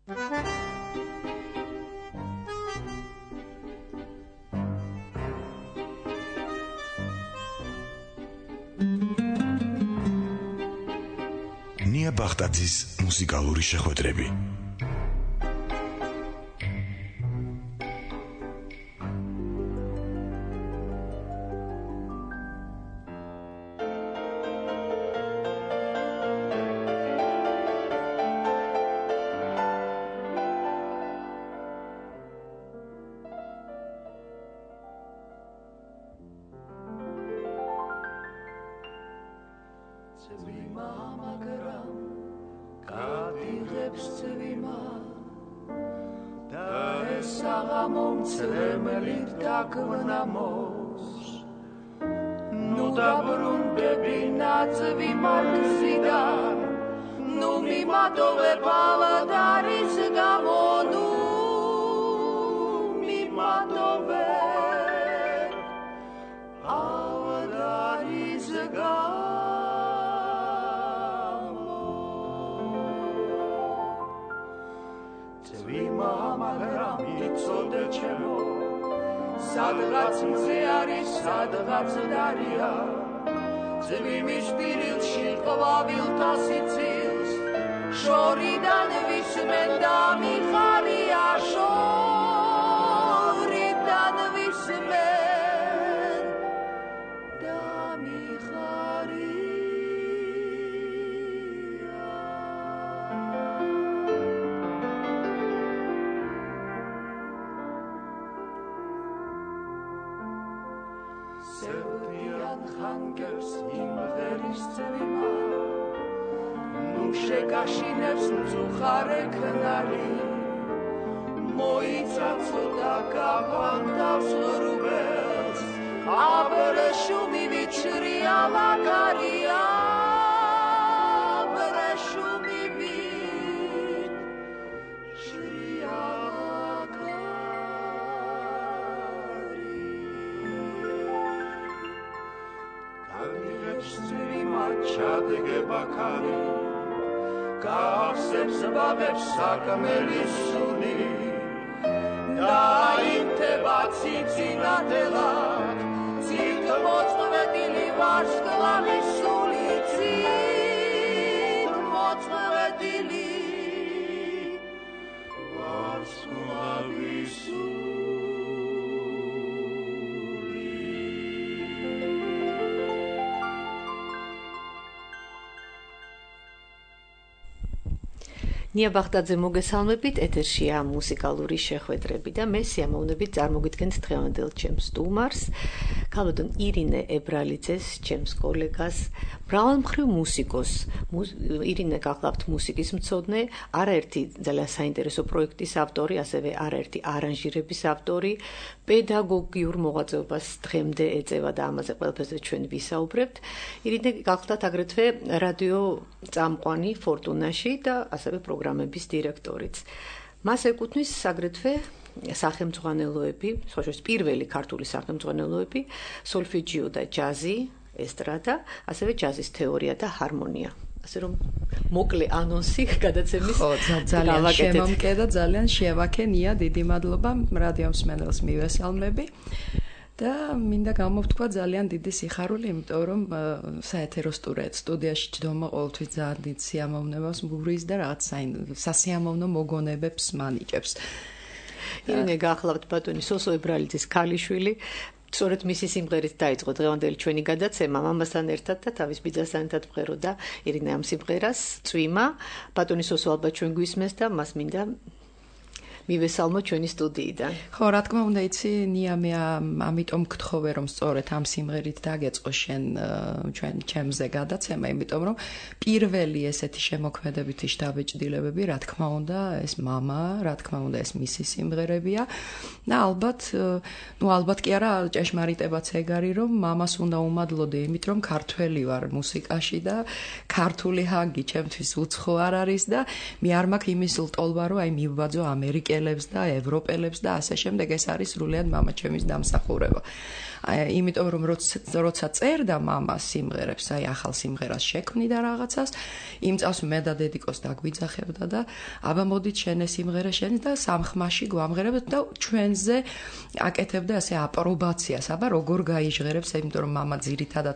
ნია ბახტაძის მუსიკალური შეხვედრები. ნია ბახტაძე მოგესალმებით, ეთერშია მუსიკალური შეხვედრები და მე სიამოვნებით წარმოგიდგენთ დღევანდელ ჩემს სტუმარს, ქალბატონ ირინე ებრალიძეს, ჩემს კოლეგას, მრავალმხრივ მუსიკოს. ირინე გახლავთ მუსიკის მცოდნე, არაერთი ძალიან საინტერესო პროექტის ავტორი, ასევე არაერთი არანჟირების ავტორი, პედაგოგიურ მოღვაწეობას დღემდე ეწევა და ამაზე ყველაფერზე ჩვენ ვისაუბრებთ. ირინე გახლავთ აგრეთვე რადიო წამყვანი ფორტუნაში და ასევე პროგრამების დირექტორიც. მას ეკუთვნის აგრეთვე სახელმძღვანელოები, სხვაშორის პირველი ქართული სახელმძღვანელოები, სოლფეჯიო და ჯაზი, ესტრადა, ასევე ჯაზის თეორია და ჰარმონია. ასე რომ მოკლე ანონსი გადაცემის ძალიან შემომკე და ძალიან შევაქე ნია, დიდი მადლობა რადიო მსმენელს მივესალმები. და მინდა გამოვთქვა ძალიან დიდი სიხარული, იმიტომ რომ საეთერო სტუდიაში ჯდომა ყოველთვის ძალიან დიდ სიამოვნებას მურის და რაღაც სასიამოვნო მოგონებებს მანიჭებს. ირინე გახლავთ ბატონი სოსო ებრალიძის ქალიშვილი. სწორედ მისი სიმღერით დაიწყო დღევანდელი ჩვენი გადაცემა, მამასთან ერთად და თავის ბიძასთან ერთად მღეროდა ირინე ამ სიმღერას, წვიმა. ბატონი სოსო ალბათ ჩვენ გვისმენს და მას მინდა მივესალმო ჩვენი სტუდიიდან. ხო, რა თქმა უნდა, იცი, ნია, მე ამიტომ გთხოვე, რომ სწორედ ამ სიმღერით დაგეწყო შენ ჩემზე გადაცემა, იმიტომ რომ პირველი ესეთი შემოქმედებითი შთაბეჭდილებები, რა თქმა უნდა, ეს მამა, რა თქმა უნდა, ეს მისი სიმღერებია და ალბათ კი არა, ჭეშმარიტებაც ეგარი, რომ მამას უნდა უმადლოდე, იმით რომ ქართველი ვარ მუსიკაში და ქართული ჰანგი ჩემთვის უცხო არ არის და მე არ მაქვს იმის ლტოლვა, რომ აი მივბაძო ამერიკელ ქალებს და ევროპელებს და ასე შემდეგ ეს არის სრულიად მამაჩემის დამსახურება. იმიტომ რომ როცა წერდა მამა სიმღერებს, აი ახალ სიმღერას შექმნიდა რაღაცას, იმ წავს მე და დედიკოს დაგვიძახებდა და აბა მოდით შენ ეს სიმღერა შენ და სამხმაში გვამღერებთ და ჩვენზე აკეთებდა ასე აპრობაციას, აბა როგორ გაიჟღერებს, იმიტომ რომ მამა ძირითადად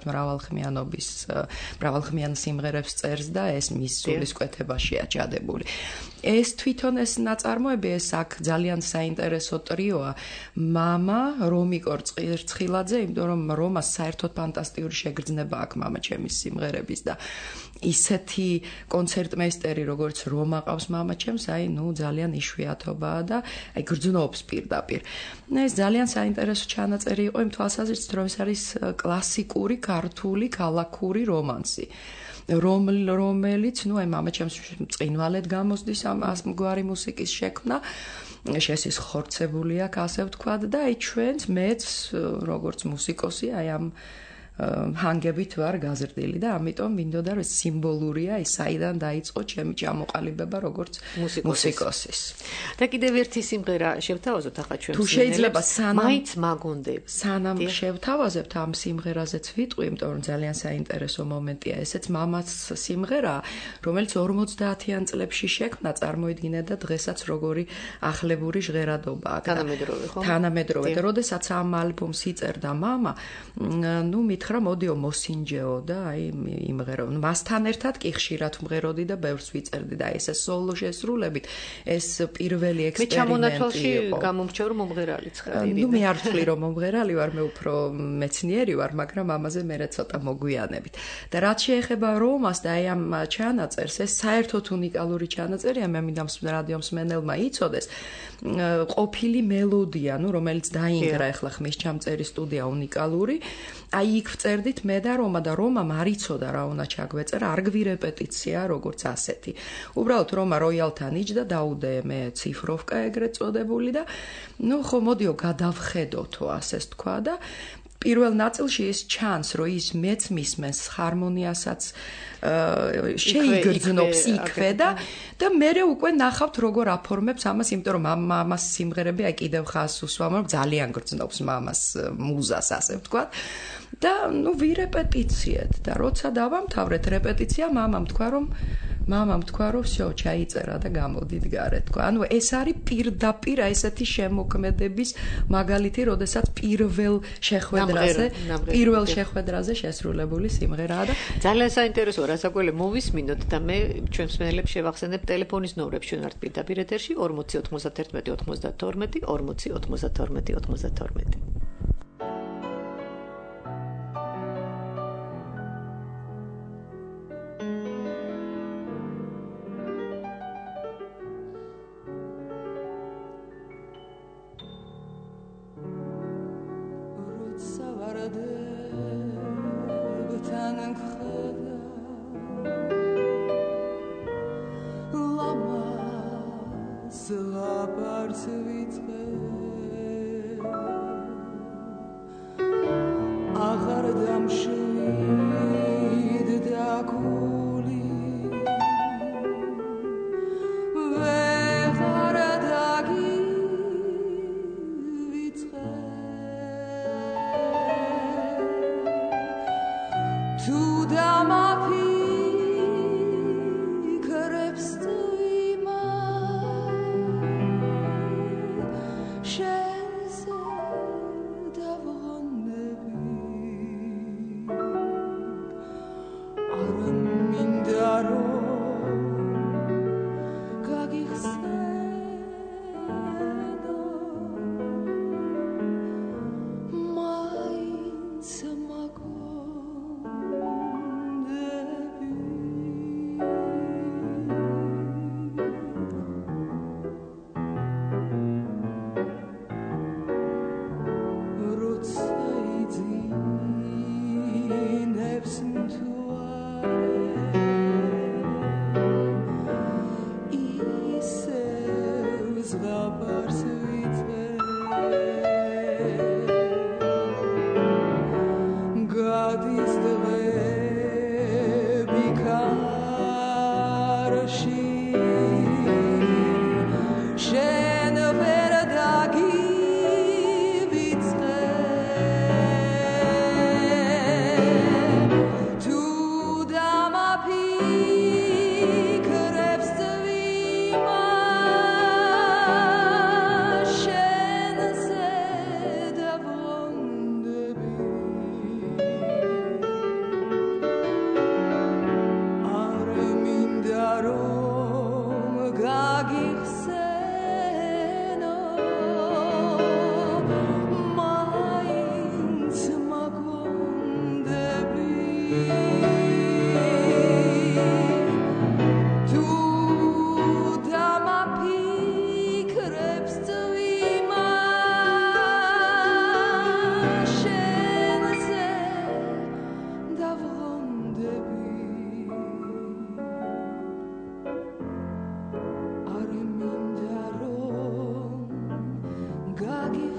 მრავალხმიან სიმღერებს წერს და ეს მის სულის კვეთებაშია ჩადებული. ეს თვითონ ეს ნაწარმოები ეს აქ ძალიან საინტერესო ტრიოა. მამა, რომიკო რცხილაძე, იმიტომ რომ რომას საერთოდ ფანტასტიკური შეგრძნება აქვს მამაჩემის სიმღერების და ისეთი კონცერტმეისტერი როგორც რომა ყავს მამაჩემს, აი ნუ ძალიან იშვიათობაა და აი გრძნობს პირდაპირ. ეს ძალიან საინტერესო ჩანაწერი იყო იმ თვალსაზრისით, რომ ეს არის კლასიკური ქართული ქალაქური რომანსი. რომელიც, ნუ აი მამაჩემს წინვალედ გამოსდის ამგვარი მუსიკის შექმნა, შესის ხორცებული აქვს, ასე ვთქვათ და აი ჩვენც მეც როგორც მუსიკოსი აი ამ ჰანგებით ვარ გაზრდილი და ამიტომ მინდოდა რომ სიმბოლურია ის საიდან დაიწყო ჩემი ჩამოყალიბება როგორც მუსიკოსის. და კიდევ ერთი სიმღერა შევთავაზოთ ახლა ჩვენ. თუ შეიძლება მაინც მაგონდები. სანამ შევთავაზებთ ამ სიმღერაზეც ვიტყვი, იმიტომ რომ ძალიან საინტერესო მომენტია. ესეც მამას სიმღერაა, რომელიც 50-იან წლებში შექმნა, წარმოიდგინეთ და დღესაც როგორი ახლებური ჟღერადობა აქვს. თანამედროვე, ხო? თანამედროვე. და როდესაც ამ ალბომს იწერდა მამა, ნუ მითხრა მოდიო მოსინჯეო და აი იმღერო. მასთან ერთად კი ხშირად მღეროდი და ბევრს ვიწერდი და ეს სოლო შესრულებით ეს პირველი ექსპერიმენტი იყო. მე ჩამონათვალში გამომრჩევ რომ მომღერალიც ხარ. ნუ მე არ ვთვლი რომ მომღერალი ვარ, მე უფრო მეცნიერი ვარ, მაგრამ ამაზე მე ცოტა მოგვიანებით. და რაც შეეხება რომას და აი ამ ჩანაწერს, ეს საერთოდ უნიკალური ჩანაწერია, მე მინდა რადიო მსმენელმა იცოდეს. ყოფილი მელოდია, ნუ რომელიც დაინგრა ახლა ხმის ჩამწერი სტუდია უნიკალური. აი იქ ვწერდით მე და რომამ არ იცოდა რა უნდა ჩაგვეწერა, არ გვირეპეტიცია როგორც ასეთი. უბრალოდ რომა როიალთან იჯდა, დაუდე მე ციფროვკა ეგრეთ წოდებული და ნუ ხო მოდიო გადავხედოთო ასეც თქვა და პირველ ნაწილში ის ჩანს, რომ ის მეც მისმენს ჰარმონიასაც შეიგრძნობს იქვე და მერე უკვე ნახავთ როგორ აფორმებს ამას, იმიტომ რომ მამას სიმღერები აი კიდევ ხას უსვამ, რომ ძალიან გრძნობს მამას მუზას, ასე ვთქვათ. და ნუ ვირეპეტიციეთ და როცა დავამთავრეთ რეპეტიცია, მამამ თქვა რომ всё, ჩაიწერა და გამოდით გარეთ, თქვა. ანუ ეს არის პირდაპირ ესეთი შემოქმედების მაგალითი, როდესაც პირველ შეხვედრაზე შესრულებული სიმღერაა და ძალიან საინტერესოა, რასაკვირველი მოვისმინოთ და მე ჩვენ მსმენელებს შევახსენებ ტელეფონის ნომრებს ჩვენ ვართ პირდაპირ ეთერში 40 91 92 40 92 92. Share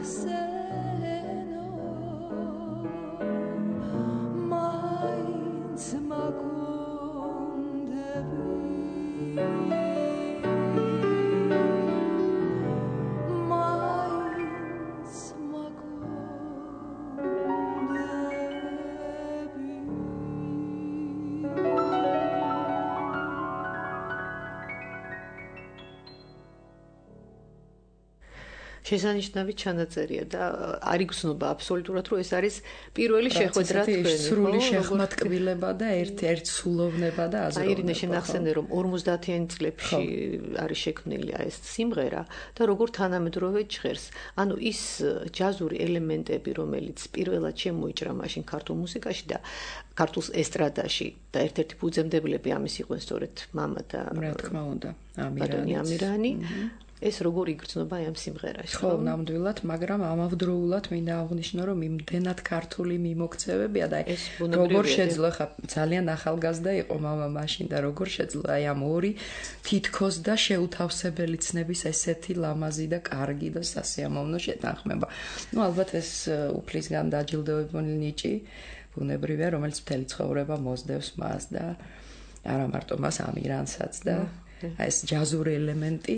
შესანიშნავი ჩანაწერია და არ იგრძნობა აბსოლუტურად, რომ ეს არის პირველი შეხვედრა თქვენი, სრული შეხმატკბილება და ერთ სულოვნება და აზროვნება. ირინე, შენ ახსენე, რომ 50-იან წლებში არის შექმნილი ეს სიმღერა და როგორ თანამედროვე ჟღერს. ანუ ის ჯაზური ელემენტები, რომელიც პირველად შემოიჭრა მაშინ ქართულ მუსიკაში და ქართულ ესტრადაში და ერთ-ერთი ფუძემდებლები ამის იყვნენ სწორედ მამა და რა თქმა უნდა, ამირანი. ეს როგორ იგრძნობა ამ სიმღერაში? ხო, ნამდვილად, მაგრამ ამავდროულად მინდა აღვნიშნო, რომ იმდენად ქართული მიმოქცევებია და როგორ შეძლო, ხა ძალიან ახალგაზრდა იყო მამა მაშინ და როგორ შეძლო აი ამ ორი თითქოს და შეუთავსებელი ცნების ესეთი ლამაზი და კარგი და სასიამოვნო შეთანხმება. ნუ ალბათ ეს უფლისგან დაჯილდოვებული ნიჭი ბუნებრივია, რომელიც მთელი ცხოვრება მოსდევს მას და არა მარტო მას, ამირანსაც და აი ეს ჯაზური ელემენტი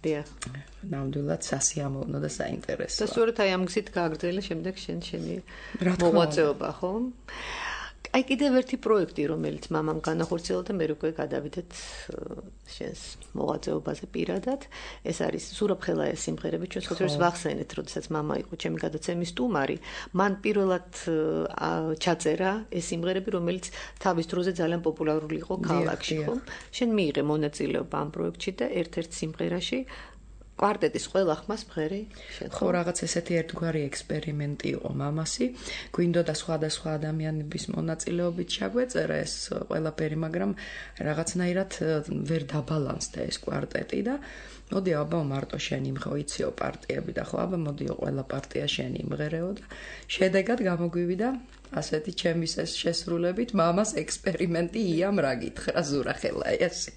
ნამდვილად სასიამოვნო და საინტერესო. და სწორედ აი ამ გზით გააგრძელა შემდეგ შენი მოღვაწეობა, ხო? აი კიდევ ერთი პროექტი, რომელიც მამამ განახორციელა და მე უკვე გადავიდეთ შენს მოღვაწეობაზე პირადად. ეს არის სურაფხელაია სიმღერები, ჩვენ სხვადასხვა ვახსენეთ, როდესაც მამა იყო ჩემი გადაცემის სტუმარი, მან პირველად ჩაწერა ეს სიმღერები, რომელიც თავის დროზე ძალიან პოპულარული იყო ქალაქში, ხო? შენ მიიღე მონაწილეობა ამ პროექტში და ერთ-ერთ სიმღერაში კვარტეტის ყველა ხმას მღერი შენ. ხო, რაღაც ესეთი ერთგვარი ექსპერიმენტი იყო მამასი. გვინდოდა სხვადასხვა ადამიანების მონაწილეობით ჩაგვეწერა ეს ყველაფერი, მაგრამ რაღაცნაირად ვერ დაბალანსდა ეს კვარტეტი და მოდი აბა მარტო შენ იმღოიციო პარტიები და ხო აბა მოდიო ყველა პარტია შენ იმღერეო და შედეგად გამოგვივიდა ასეთი ჩემის ეს შესრულებით მამას ექსპერიმენტი იამ რა გითხრა ზურახელაიასი.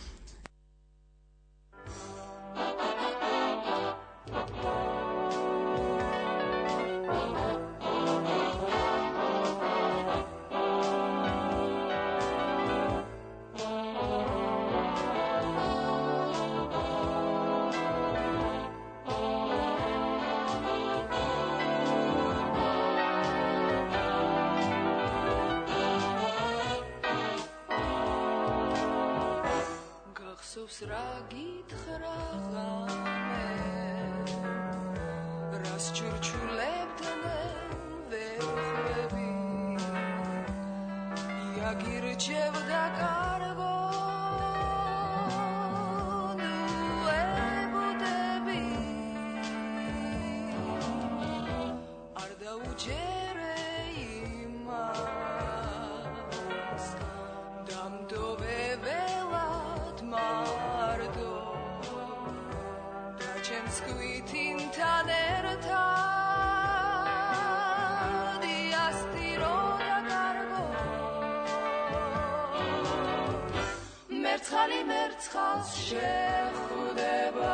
მერცხალს შეხვდება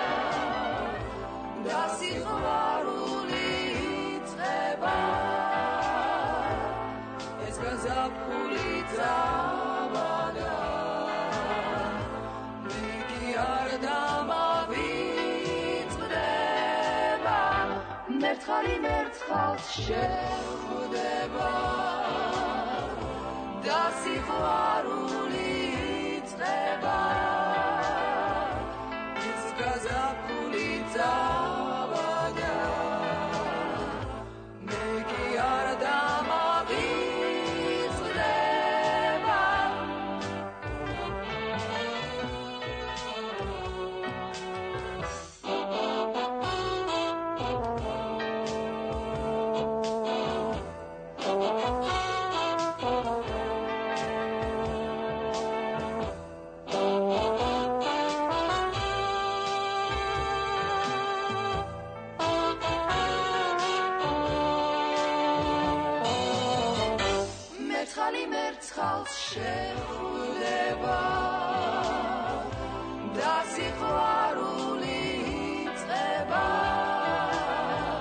და სიყვარული იწყება ეს გაზაფხული წამადა მე კი არ დამავიწყდება მერცხალს შეხვდება და სიყვარული ეს გაზაფხული წავადა მე კი არ დამავიწყდება მერცხალს შეხვდება და სიყვარული იწყება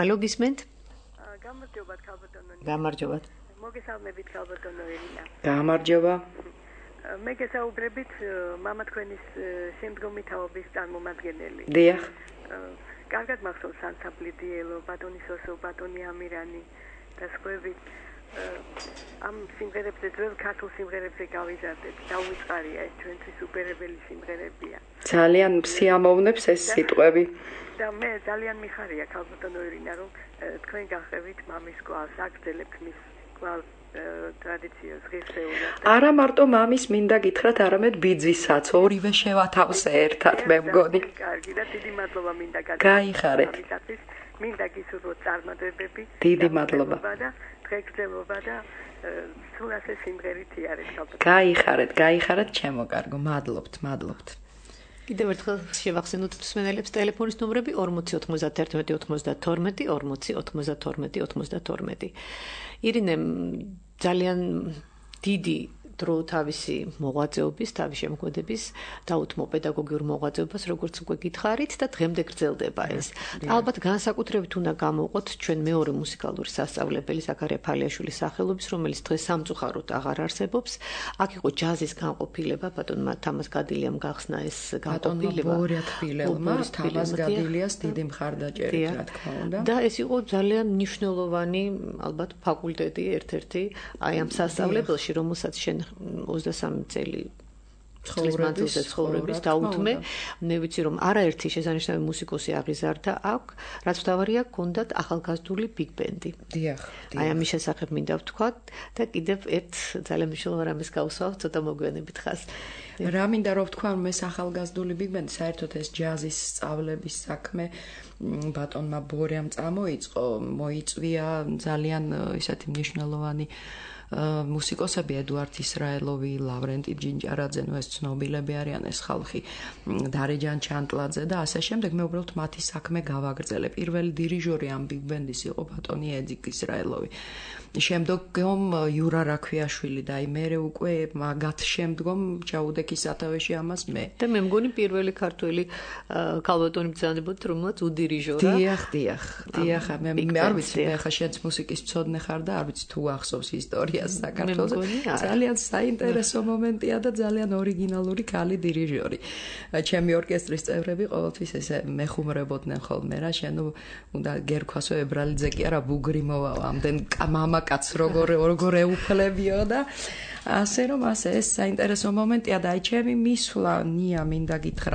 ალო გისმენთ? გამარჯობათ ქალბატონო. გამარჯობათ. მოგესალმებით ქალბატონო ერინა. გამარჯობა. მე გესაუბრებით მამა თქვენის შემდგომი თაობის წარმომადგენელი. დიახ. კარგად მახსოვს ანსამბლი დიელო, ბატონი სოსო, ბატონი ამირანი და სხვები. ამ სიმღერებზე ძველ ქართულ სიმღერებზე გავიზარდეთ. დაუვიწყარია ეს ჩვენთვის უპირობელი სიმღერებია. ძალიან სიამოვნებს ეს სიტყვები. და მე ძალიან მიხარია ქალბატონო ერინა, რომ თქვენ გახევით მამის კვალს, აგრძელებთ მის კვალს ტრადიციას ღირსეულად. არა მარტო მამის მინდა გითხრათ, არამედ ბიძისაც, ორივე შევათავსე ერთად, მე მგონი. კარგი და დიდი მადლობა მინდა გაიხარეთ. მინდა გისურვოთ წარმატებები. დიდი მადლობა. და დღეგრძელობა და სულ ასე სიმღერით იარეთ ქალბატონო. გაიხარეთ, ჩემო კარგო, მადლობთ. კიდევ ერთხელ შევახსენოთ მსმენელებს ტელეფონის ნომრები 40 91 92 40 92 92. ირინე ძალიან დიდი დრო თავისი მოღვაწეობის, თავის შემოქმედების დაუთმო პედაგოგიურ მოღვაწეობას, როგორც უკვე გითხარით და დღემდე გრძელდება ეს. ალბათ განსაკუთრებით უნდა გამოვყოთ ჩვენ მეორე მუსიკალური სასწავლებელი ზაქარია ფალიაშვილის სახელობის, რომელიც დღეს სამწუხაროდ აღარ არსებობს. აქ იყო ჯაზის განყოფილება, ბატონმა თამაზ გადილიამ გახსნა ეს განყოფილება. თამაზ გადილიას დიდი მხარდაჭერით, რა თქმა უნდა. და ეს იყო ძალიან მნიშვნელოვანი, ალბათ ფაკულტეტი ერთ-ერთი აი ამ სასწავლებელში, რომელსაც შენ 23 წელი ცხოვრების დაუთმე. მე ვიცი რომ არაერთი შესანიშნავი მუსიკოსი აღიზარდა აქ, რაც მთავარია ჰქონდათ ახალგაზრდული ბიგ ბენდი. დიახ. აი ამის შესახებ მინდა ვთქვათ და კიდევ ერთ ძალიან მნიშვნელოვან რამეს გავსვავ, ცოტა მოგვიანებით ხას. რა მინდა რომ ვთქვა, რომ ეს ახალგაზრდული ბიგ ბენდი საერთოდ ეს ჯაზის სწავლების საქმე ბატონმა ბორემ წამოიწყო, მოიწვია ძალიან ისეთი მნიშვნელოვანი მუსიკოსები ედუარდ ისრაელოვი, ლავრენტი ჯინჯარაძე, ეს ცნობილები არიან ეს ხალხი, დარეჯან ჩანტლაძე და ასე შემდეგ. მე უბრალოდ მათი საქმე გავაგრძელე. პირველი დირიჟორი ამ ბიგ ბენდის იყო ბატონი ეძიკ ისრაელოვი. შემდგომ იურა რაქვიაშვილი და აი მერე უკვე მაგათ შემდგომ ჩაუდექი სათავეში ამას მე. და მე მგონი პირველი ქართველი ქალბატონი ბრძანებოდ, რომელსაც უდირიჟორა. დიახ, მე არ ვიცი, მე ხა შენც მუსიკის მცოდნე ხარ და არ ვიცი თუ ახსოვს ისტორიას საქართველოს. ძალიან საინტერესო მომენტია და ძალიან ორიგინალური ქალი დირიჟორი. ჩემი ორკესტრის წევრები ყოველთვის ესე მეხუმრებოდნენ ხოლმე რა, შენ უნდა გერქვასო ებრალიძე კი არა ბუგრი მოვა, ამდენ მამაკაც როგორ ეუფლებიო და ასე რომ ასე ეს საინტერესო მომენტია და აი ჩემი მისვლა ნია მინდა გითხრა.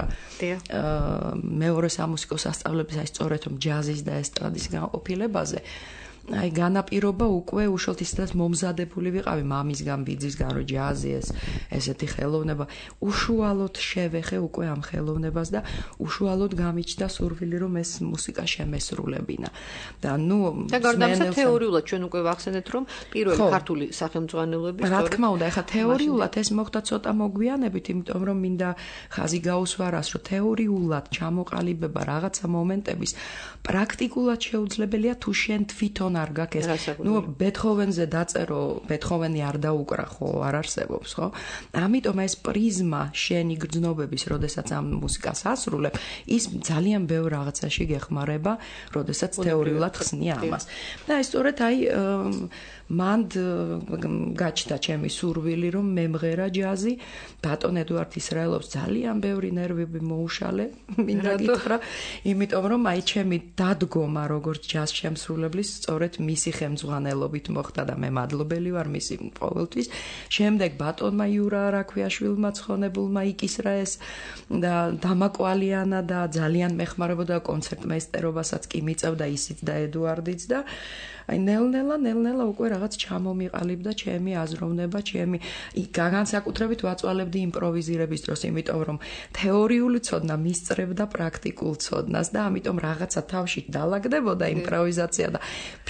მეორე სამუსიკო სასწავლებლების აი სწორედ რომ ჯაზის და ესტრადის განყოფილებაზე აი განაპირობა უკვე უშუალოდ ისედაც მომზადებული ვიყავი მამისგან, ბიძისგან, რომ ჯაზი ესეთი ხელოვნება უშუალოდ შევეხე უკვე ამ ხელოვნებას და უშუალოდ გამიჩნდა სურვილი რომ ეს მუსიკა შემესრულებინა. და გარდა ამისა თეორიულად ჩვენ უკვე ვახსენეთ რომ პირველი ქართული სახელმძღვანელოების რა თქმა უნდა, ეხლა თეორიულად ეს მოხდა ცოტა მოგვიანებით, იმიტომ რომ მინდა ხაზი გაუსვარას, რომ თეორიულად ჩამოყალიბება რაღაცა მომენტების პრაქტიკულად შეუძლებელია თუ შენ თვითონ არ გაქვს. ბეთჰოვენზე დაწერო, ბეთჰოვენი არ დაუკრა, ხო, არ არსებობს, ხო? ამიტომ ეს პრიზმა შენი გრძნობების, როდესაც ამ მუსიკას ასრულებ, ის ძალიან ბევრ რაღაცაში გეხმარება, როდესაც თეორიულად ხსნი ამას. და ეს სწორედ აი მანდ გაჩნდა ჩემი სურვილი, რომ მემღერა ჯაზი, ბატონ ედუარდ ისრაელოვს ძალიან ბევრი ნერვები მოუშალე, მინდა გითხრა, იმიტომ რომ აი ჩემი დადგომა როგორც ჯაზ შემსრულებლის სწორედ მისი ხელმძღვანელობით მოხდა და მე მადლობელი ვარ მისი ყოველთვის. შემდეგ ბატონმა იურა რაქვიაშვილმა ცხონებულმა იკისრა ეს და დამაკვალიანა და ძალიან მეხმარებოდა კონცერტმეისტერობასაც კი მიწევდა ისიც და ედუარდიც და აი ნელ-ნელა უკვე რაღაც ჩამომიყალიბდა ჩემი აზროვნება, ჩემი განსაკუთრებით ვაწვალებდი იმპროვიზირების დროს, იმიტომ რომ თეორიული ცოდნა მისწრებდა პრაქტიკულ ცოდნას და ამიტომ რაღაცა თავში დალაგდებოდა იმპროვიზაცია და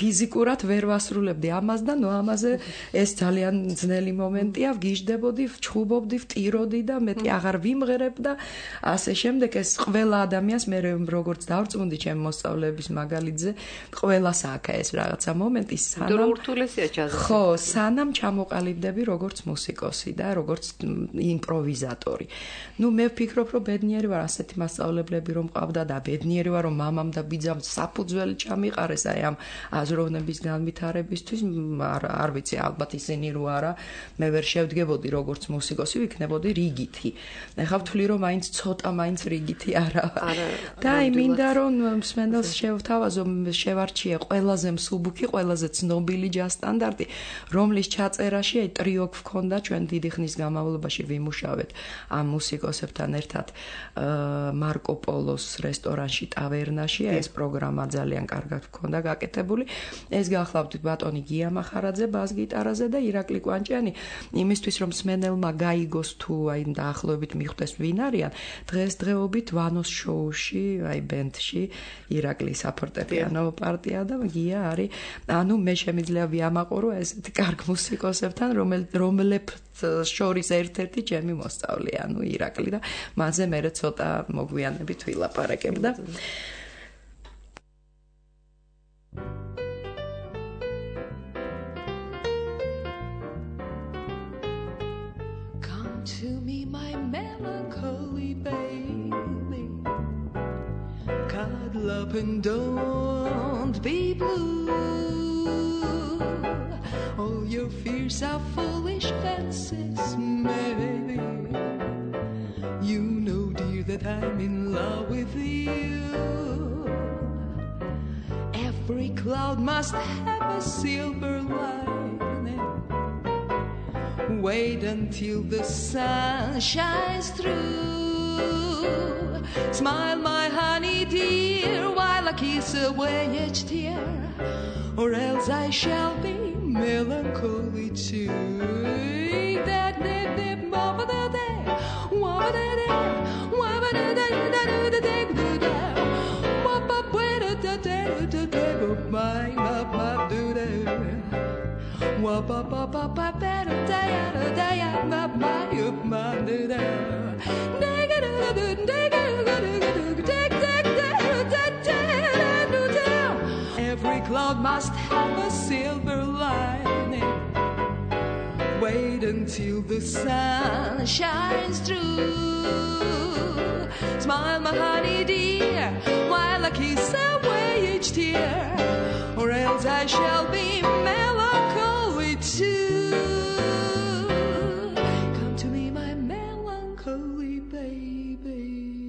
ფიზიკურად ვერ ვასრულებდი ამას და ნუ ამაზე ეს ძალიან ძნელი მომენტია, ვგიჟდებოდი, ვჩხუბობდი, ვტიროდი და მეტი აღარ ვიმღერებ და ასე შემდეგ ეს ყველა ადამიანს მე როგორც დავწმუნდი ჩემი მოსწავლეების მაგალითზე, ყველას აქვს ეს რაღაცა მომენტი სანამ ურთულესია ჯაზი. ხო, სანამ ჩამოყალიბდები როგორც მუსიკოსი და როგორც იმპროვიზატორი. ნუ მე ვფიქრობ, რომ ბედნიერი ვარ ასეთი მასწავლებლები რომ მყავდა და ბედნიერი ვარ რომ მამამ და ბიძამ საფუძველი ჩამიყარეს აი ამ აზროვნების განვითარებისთვის. არ ვიცი, ალბათ ისინი რო არა, მე ვერ შევდგებოდი როგორც მუსიკოსი, ვიქნებოდი რიგითი. ეხლა ვთვლი რომ მაინც ცოტა მაინც რიგითი არა. და აი მინდა რომ მსმენელს შევთავაზო, შევარჩიე ყველაზე მსუბუქი, ყველაზე ცნობილი ჯაზ სტანდარტი, რომლის ჩაწერაში აი ტრიო გვქონდა ჩვენ დიდი ხნის განმავლობაში ვიმუშავეთ ამ მუსიკოსებთან ერთად მარკო პოლოს რესტორანში ტავერნაში. ეს პროგრამა ძალიან კარგად გვქონდა გაკეთებული. ეს გახლავთ ბატონი გია მახარაძე ბას-გიტარაზე და ირაკლი კვანჭიანი იმისთვის რომ მსმენელმა გაიგოს თუ აი დაახლოებით მიხვდეს ვინ არიან, დღესდღეობით ვანოს შოუში აი ბენდში ირაკლი საფორტეპიანო პარტია და გია არის. ანუ მე შემიძლია ვიამაყურო ესეთი კარგ მუსიკოსებთან, რომლებიც შორის ერთ-ერთი ჩემი მოსწავლეა, ანუ ირაკლი და მასზე მე ცოტა მოგვიანებით ვილაპარაკებ და Come to me, my melancholy baby. Cuddle up and don't be blue. All your fears are foolish fancies, maybe. You know, dear, that I'm in love with you. Every cloud must have a silver lining. Wait until the sun shines through. Smile, my honey dear, while I kiss away each tear, or else I shall be melancholy too. That nip nip over the day, over the day, over the day, the day, the day, up up where the day, my do day, up up up up up better day, my do day. Every cloud must have a silver lining. Wait until the sun shines through. Smile, my honey dear, while I kiss away each tear, or else I shall be melancholy too. Come to me, my melancholy baby.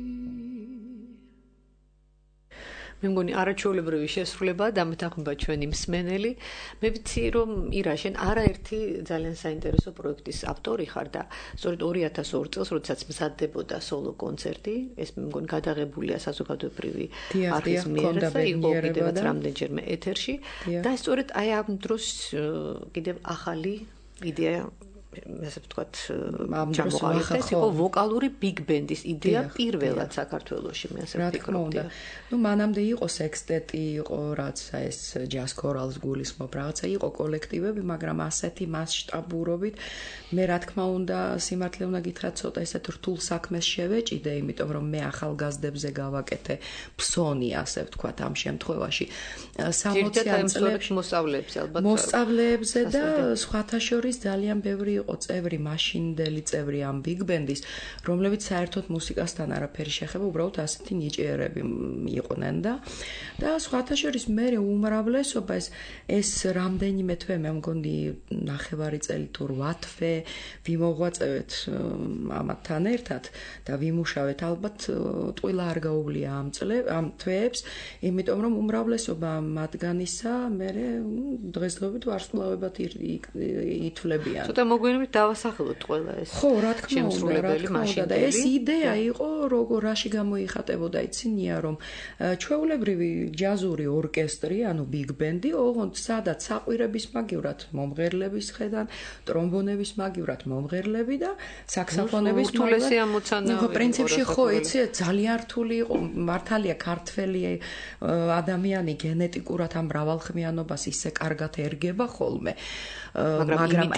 მე მგონი არაჩვეულებრივი შესრულებაა დამეთანხმება ჩვენი მსმენელი. მე ვიცი რომ ირა შენ არაერთი ძალიან საინტერესო პროექტის ავტორი ხარ და სწორედ 2002 წელს როდესაც მზადდებოდა სოლო კონცერტი, ეს მე მგონი გადაღებულია საზოგადოებრივი არხის მიერ და იყო კიდევაც რამდენჯერმე ეთერში და სწორედ აი ამ დროს კიდევ ახალი იდეა ესე ვთქვათ ჩამოყალიბდა, ეს იყო ვოკალური ბიგ ბენდის იდეა პირველად საქართველოში, მე ასე ვფიქრობდი. ნუ მანამდე იყო სექსტეტი, იყო რაც ეს ჯაზ ქორალს გულისხმობ, რაღაცა იყო კოლექტივები, მაგრამ ასეთი მასშტაბურობით მე რა თქმა უნდა სიმართლე უნდა გითხრათ, ცოტა ესეთ რთულ საქმეს შევეჭიდე, იმიტომ რომ მე ახალგაზრდებზე გავაკეთე ფსონი, ასე ვთქვათ, ამ შემთხვევაში 60-იან წლებში მოსწავლეებზე და სხვათა შორის ძალიან ბევრი იყო წევრი, მაშინდელი წევრი ამ ბიგ ბენდის, რომლებიც საერთოდ მუსიკასთან არაფერი შეხება, უბრალოდ ასეთი ნიჭიერები იყვნენ და სხვათა შორის მე უმრავლესობა ეს რამდენიმე თვე მე მგონი 9 წელი თუ 8 თვე ვიმოღვაწევთ ამათთან ერთად და ვიმუშავეთ, ალბათ ტყუილა არ გაუვლია ამ თვეებს, იმიტომ რომ უმრავლესობა მათგანისა მე დღესდღეობით ვარსკვლავებად ითვლებიან. ცოტა მოგვიანებით დავასახელოთ ყველა ეს. ხო, რა თქმა უნდა, და ეს იდეა იყო, როგორ რაში გამოიხატებოდა, იცინია, რომ ჩვეულებრივი ჯაზური ორკესტრი, ანუ ბიგ ბენდი, ოღონდ სადაც საყვირების მაგივრად მომღერლების ხედან, ტრომბონების მაგივრად მომღერლები და საქსოფონების რთულესი ამოცანა. პრინციპში ხო, იცი, ძალიან რთული იყო, მართალია ქართველი ადამიანი გენეტიკურად ამ მრავალხმიანობას ისე კარგად ერგება ხოლმე. მაგრამ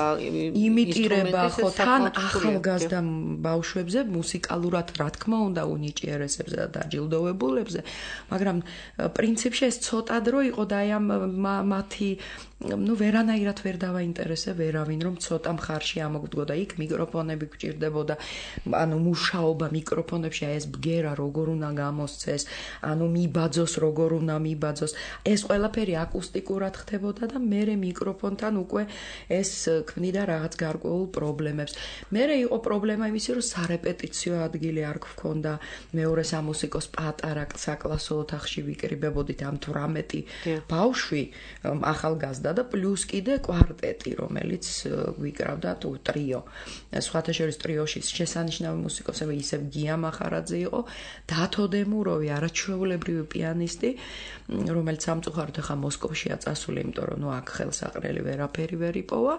იმიტირება ხო თან ახალგაზრდა ბავშვებზე მუსიკალურად რა თქმა უნდა უნიჭიერესებზე და დაჯილდოვებულებზე, მაგრამ პრინციპში ეს ცოტა დრო იყო და აი ამ მათი ვერანაირად ვერ დავაინტერესე ვერავინ, რომ ცოტა მხარში ამოგვდგოდა იქ მიკროფონები გვჭირდებოდა, ანუ მუშაობა მიკროფონებში, აი ეს ბგერა როგორ უნდა გამოსცეს, ანუ მიბაძოს როგორ უნდა მიბაძოს, ეს ყველაფერი აკუსტიკურად ხდებოდა და მერე მიკროფონთან უკვე ეს ქმნიდა რაღაც გარკვეულ პრობლემებს. მერე იყო პრობლემა იმისი, რომ სარეპეტიციო ადგილი არ გქონდა, მეორე სამუსიკოს პატარა საკლასო ოთახში ვიკრიბებოდით ამ 18 ბავშვი ახალგაზრდა და პლუს კიდე კვარტეტი, რომელიც ვიკრავდა თუ ტრიო. სხვათა შორის ტრიოში შესანიშნავი მუსიკოსები ისევ გია მახარაძე იყო, დათო დემუროვი, არაჩვეულებრივი პიანისტი, რომელიც სამწუხაროდ ახლა მოსკოვშია წასული, იმიტომ რომ აქ ხელსაყრელი ვერაფერი ვერ იპოვა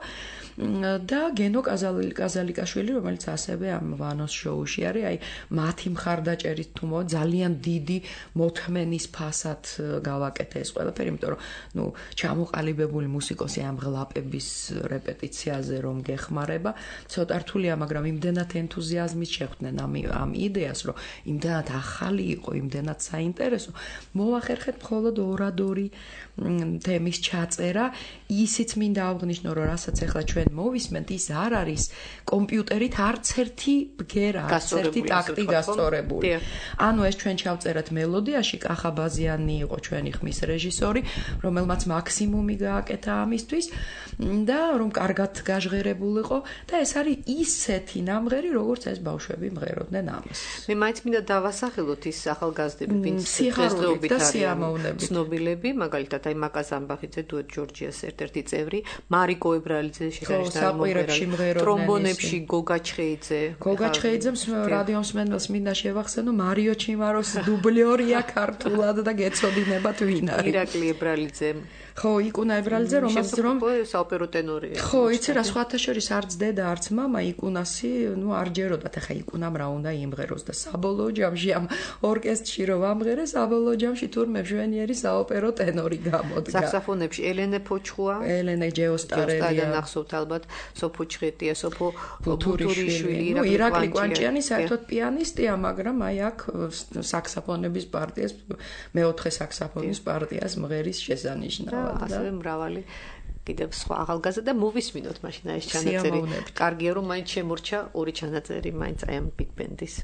და გენო კაზალიკაშვილი, რომელიც ასევე ამ ვანოს შოუში არის, აი მათი მხარდაჭერით თუ ძალიან დიდი მოთმენის ფასად გავაკეთე ეს ყველაფერი, იმიტომ რომ ჩამოყალიბებული მუსიკოსი ამ ღლაპების რეპეტიციაზე რომ გეხმარება, ცოტა რთულია, მაგრამ იმდენად ენთუზიაზმით შეხვდნენ ამ იდეას, რომ იმდენად ახალი იყო, იმდენად საინტერესო, მოახერხეთ მხოლოდ ორადორი თემის ჩაწერა, ისიც მინდა აღვნიშნო, რომ რასაც ახლა ჩვენ მოვისმენთ, ის არ არის კომპიუტერით არც ერთი ბგერა, არც ერთი ტაქტი გასწორებული. ანუ ეს ჩვენ ჩავწერეთ მელოდიაში, კახაბაზიანი იყო ჩვენი ხმის რეჟისორი, რომელმაც მაქსიმუმი გააკეთა ამისთვის და რომ კარგად გაჟღერებულიყო და ეს არის ისეთი ნამღერი, როგორც ეს ბავშვები მღეროდნენ ამას. მე მაინც მინდა დავასახელოთ ის ახალგაზრდები, ვინც დღესდღეობით არიან ცნობილები, მაგალითად აი მაკა ზამბახიძე, დუეტ ჯორჯიას ერთ-ერთი წევრი, მარიკო ებრალიძე შესანიშნავი მომღერალი, ტრომბონებში გოგა ჩხეიძე. გოგა ჩხეიძემ რადიო მსმენელს მინდა შევახსენო, მარიო ჩიმაროს დუბლიორია ქართულად და გეცოდინებათ ვინ არის. ირაკლი ებრალიძე. ხო, იკუნა ებრალიძე, რომელსაც რომ საოპერო ტენორია. ხო, იცი რა, სხვათა შორის არც დედა, არც მამა იკუნასი, არ ჯეროდათ, ახლა იკუნამ რა უნდა იმღეროს და საბოლოო ჯამში ამ ორკესტრში რომ ამღერე, საბოლოო ჯამში თურმე მშვენიერი საოპერო ტენორი გამოდგა. საქსოფონებში ელენე ფოჩხუა, ელენე ჯეოსტარელია, ნახსოვთ ალბათ, სოფო ჩხეტია, სოფო ბუთურიშვილი, ირაკლი კვანჭიანი საერთოდ პიანისტია, მაგრამ აი აქ საქსოფონების პარტიას, მეოთხე საქსოფონის პარტიას მღერის შესანიშნავად. ასევე მრავალი კიდევ სხვა ახალგაზრდა და მოვისმინოთ მაშინ ეს ჩანაწერი. კარგია რომ მაინც შემორჩა ორი ჩანაწერი მაინც აი ამ ბიგ ბენდის.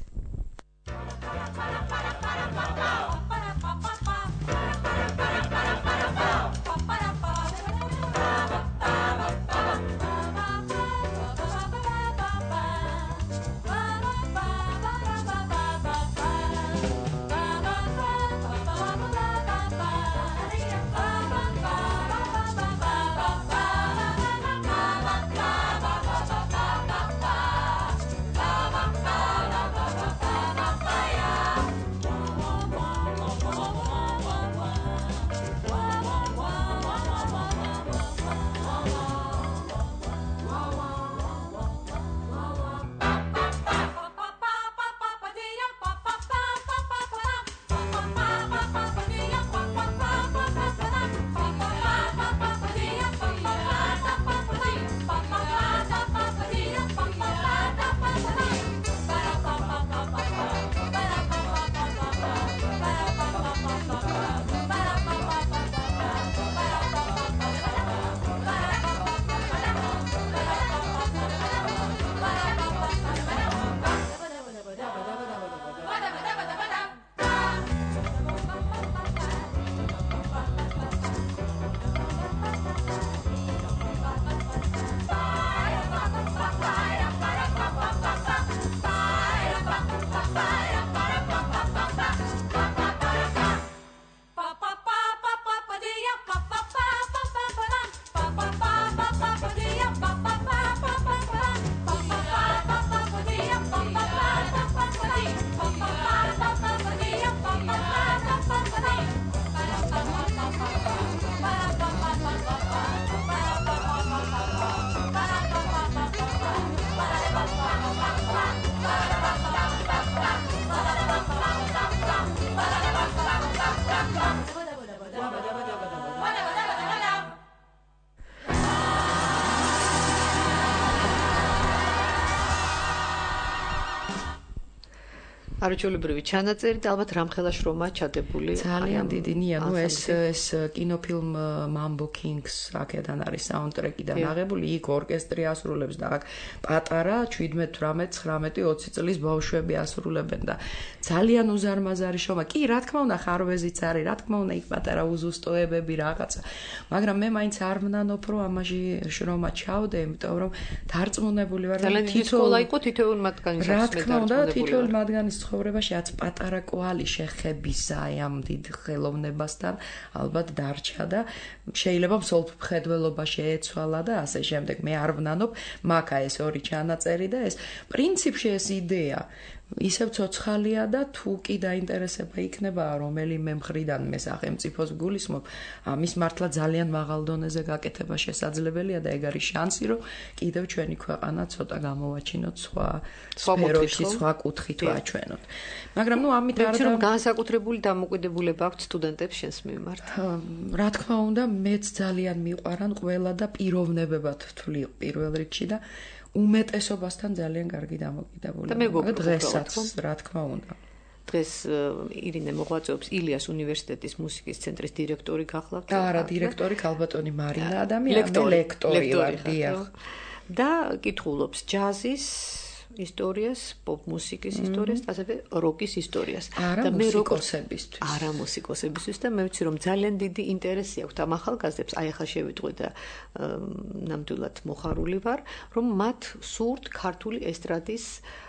არაჩვეულებრივი ჩანაწერი და ალბათ რამხელა შრომა ჩადებული. ძალიან დიდი ნია, ნუ ეს კინოფილმ Mambo Kings აქედან არის საუნდტრეკიდან აღებული, იქ ორკესტრი ასრულებს და აქ პატარა 17, 18, 19, 20 წლის ბავშვები ასრულებენ და ძალიან უზარმაზარი შრომა. კი, რა თქმა უნდა, ხარვეზიც არის, რა თქმა უნდა, იქ პატარა უზუსტოებები რაღაცა. მაგრამ მე მაინც არ ვნანობ, რომ ამაში შრომა ჩავდე, იმიტომ რომ დარწმუნებული ვარ, რომ თითოეულ იყო თითოეულ მათგანის რა თქმა უნდა, თითოეულ მათგანის ცხოვრებაში რაც პატარა კვალი შეხებისა ამ დიდ ხელოვნებასთან ალბათ დარჩა და შეიძლება მსოფლმხედველობა შეეცვალა და ასე შემდეგ. მე არ ვნანობ, მაქა ეს ორი ჩანაწერი და ეს პრინციპში ეს იდეა ისევ ცოცხალია და თუ კი დაინტერესება იქნება რომელიმე მხრიდან მე სახელმწიფოს გულისხმობ, ამის მართლა ძალიან მაღალ დონეზე გაკეთება შესაძლებელია და ეგ არის შანსი, რომ კიდევ ჩვენი ქვეყანა ცოტა გამოვაჩინოთ სხვა სფეროში, სხვა კუთხით ვაჩვენოთ. მაგრამ ნუ ამით არ და განსაკუთრებული დამოკიდებულება აქვს სტუდენტებს შენს მიმართ. რა თქმა უნდა, მეც ძალიან მიყვარან ყველა და პიროვნებებად ვთვლი პირველ რიგში და უმეტესობასთან ძალიან კარგი დამოკიდებულია. დღესაც, რა თქმა უნდა. დღეს ირინე მოღვაწეობს ილიას უნივერსიტეტის მუსიკის ცენტრის დირექტორი გახლავთ. არა, დირექტორი ქალბატონი მარინა ადამიანი, ლექტორი ვარ, დიახ. და კითხულობს ჯაზის ისტორიას, პოპ მუსიკის ისტორიას, ასევე როკის ისტორიას და მე მუსიკოსებისთვის. არა მუსიკოსებისთვის და მე ვიცი რომ ძალიან დიდი ინტერესი აქვს ამ ახალგაზრდებს, აი ახლა შევიტყვი და ნამდვილად მოხარული ვარ, რომ მათ სურთ ქართული ესტრადის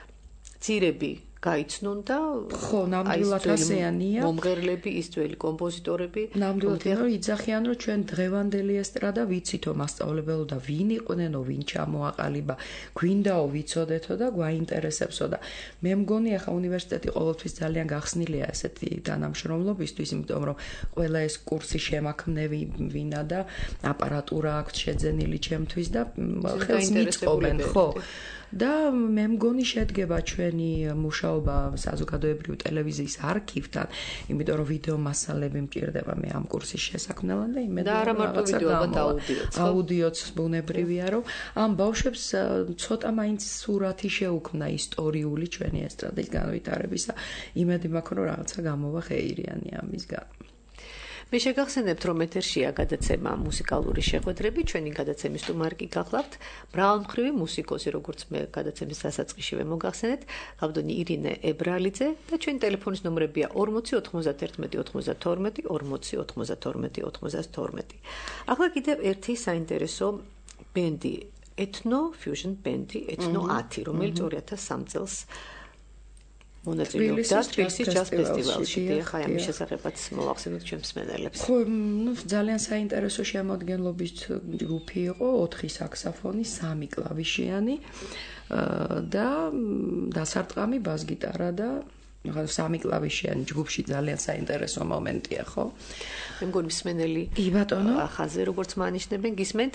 ძირები გაიცნონ და ხო, ნამდვილად ასეანია. მომღერლები, ის ძველი კომპოზიტორები, ნამდვილად რომ იძახიან, რომ ჩვენ დღევანდელი ესტრადა ვიცითო მასწავლებელო და ვინ იყვნენო, ვინ ჩამოაყალიბა, გვინდაო ვიცოდეთო და გვაინტერესებსო და მე მგონი ახლა უნივერსიტეტი ყოველთვის ძალიან გახსნილია ესეთი თანამშრომლობისთვის, იმიტომ რომ ყველა ეს კურსი შემაქმნევი ვინა და აპარატურა აქვს შეძენილი ჩემთვის და ხელს მიწყობენ, ხო. და მე მგონი შედგება ჩვენი მუშაობა საზოგადოებრივი ტელევიზიის არქივთან, იმიტომ რომ ვიდეო მასალები მჭირდება მე ამ კურსის შესაქმნელად და იმედი და არა მარტო ვიდეო, აუდიოც ბუნებრივია, რომ ამ ბავშვებს ცოტა მაინც სურათი შეუქმნა ისტორიული ჩვენი ესტრადის განვითარებისა. იმედი მაქვს, რომ რაღაცა გამოვა ხეირიანი ამისგან. მე შეგახსენებთ, რომ ეთერშია გადაცემა მუსიკალური შეხვედრები, ჩვენი გადაცემის სტუმარი გახლავთ, მრავალმხრივი მუსიკოსი, როგორც მე გადაცემის დასაწყისშივე მოგახსენეთ, ქალბატონი ირინე ებრალიძე და ჩვენი ტელეფონის ნომრებია 40 91 92 40 92 92. ახლა კიდევ ერთი საინტერესო ბენდი, ეთნო ფიუჟენ ბენდი, ეთნო 10, რომელიც 2003 წელს მონაწილეობდა თბილისის ჯაზ ფესტივალში. ხა ამის შესახებაც მოვახსენოთ ჩვენს მსმენელებს. ხო, ნუ ძალიან საინტერესო შემოადგენლობის ჯგუფი იყო, 4 საქსაფონი, 3 კლავიშიანი და დასარტყამი ბას-გიტარა და 3 კლავიშიანი ჯგუფში ძალიან საინტერესო მომენტია, ხო? მე მგონი მსმენელი კი ბატონო, ახაზე როგორც მანიშნებენ, გისმენთ?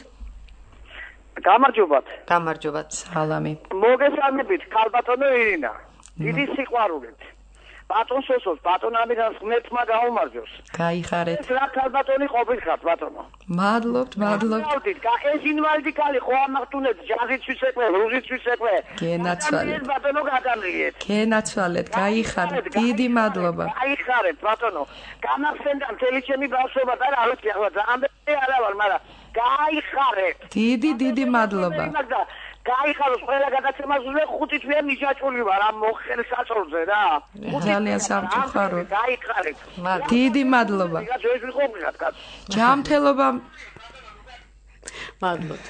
გამარჯობათ. გამარჯობათ. სალამი. მოგესალმებით, ქალბატონო ირინა. დიდი სიყვარულით. ბატონ სოსოს, ბატონ ამირანს ღმერთმა გაუმარჯოს. გაიხარეთ. ეს რა ქალბატონი ყოფილიყავთ, ბატონო. მადლობთ. ეს ინვალიდი კალი ხო ამახტუნეთ, ჯაზისთვის ეკვე, რუზისთვის ეკვე. გენაცვალეთ. ბატონო გადამრიეთ. გენაცვალეთ, გაიხარეთ. დიდი მადლობა. გაიხარეთ, ბატონო. გამახსენდა მთელი ჩემი ბავშვობა და რა ვიცი, ახლა რამდენი არა ვარ, მაგრამ გაიხარეთ. დიდი მადლობა. გაიხაროს ყველა გადაცემაზე 5 თვე მიჯაჭული ვარ ამ მოხელ საწოლზე რა. ძალიან სამწუხაროდ. გაიხარეთ. დიდი მადლობა. ეს ვიყობხათ კაც. ჯანმრთელობა. მადლობთ.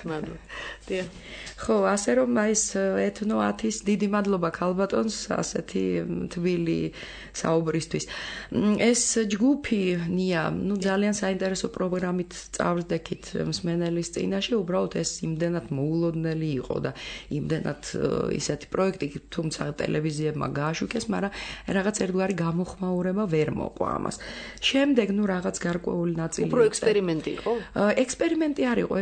ხო, ასე რომ ეს ეთნო 10-ის დიდი მადლობა ქალბატონს ასეთი თბილი საუბრისთვის. ეს ჯგუფი ნია, ნუ ძალიან საინტერესო პროგრამით წავსდექით მსმენელის წინაშე, უბრალოდ ეს იმდენად მოულოდნელი იყო და იმდენად ისეთი პროექტი, თუმცა ტელევიზიებმა გააშუქეს, მაგრამ რაღაც ერთგვარი გამოხმაურება ვერ მოყვა ამას. შემდეგ ნუ რაღაც გარკვეული ნაწილი უფრო ექსპერიმენტი იყო? ექსპერიმენტი არ იყო, ეს